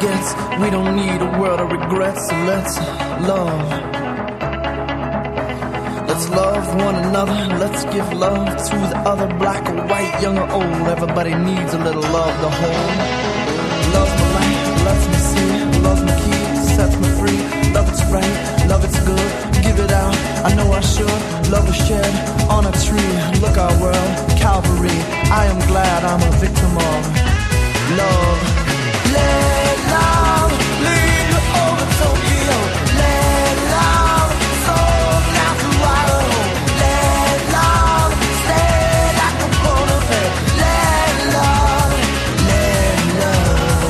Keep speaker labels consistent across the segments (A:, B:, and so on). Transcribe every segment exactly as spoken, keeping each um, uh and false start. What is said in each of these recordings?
A: gets. We don't need a world of regrets, so let's love. Let's love one another, let's give love to the other, black or white, young or old. Everybody needs a little love to hold. Love my life, lets me see. Love my key, sets me free. Love it's right, love it's good. Give it out, I know I should. Love was shed on a tree. Look our world, Calvary. I am glad I'm a victim of love. Let love lead you over Tokyo. Let love soar down to Idaho. Let love stay like a polar bear. Let love, let love.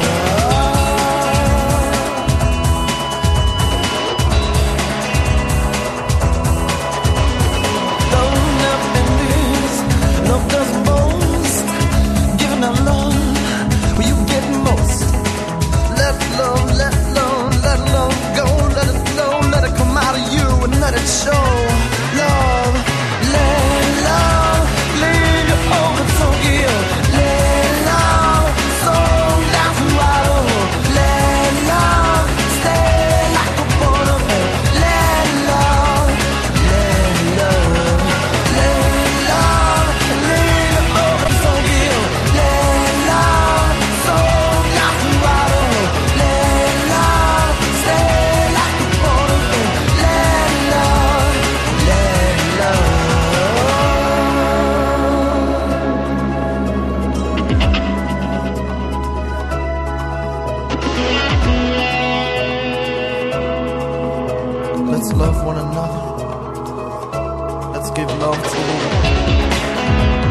A: Love never ends. Love doesn't boast. Giving out love where you get most. Let love, let love, let love go. Let it flow, let it come out of you and let it show. Love, let love lead you over Tokyo. Let love soar down to Idaho. Let love stay like a polar bear. Let love, let love, let love lead you over Tokyo. Let love soar down to Idaho. Let love stay like a polar bear. Let love, let love. Let's love one another. Let's give love to